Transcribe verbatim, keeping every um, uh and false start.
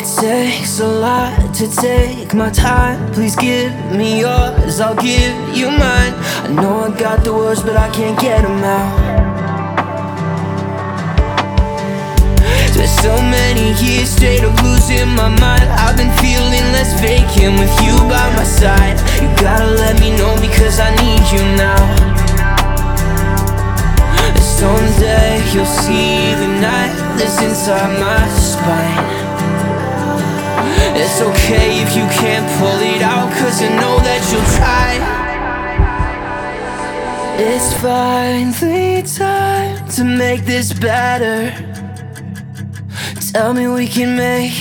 takes a lot to take my time. Please give me yours, I'll give you mine. I know I got the words, but I can't get them out. There's so many years straight of losing my mind. I've been feeling less vacant with you by my side. You gotta let me know because I need you now. Someday you'll see the night that's inside my spine. It's okay if you can't pull it out, cause I know that you'll try. It's finally time to make this better. Tell me we can make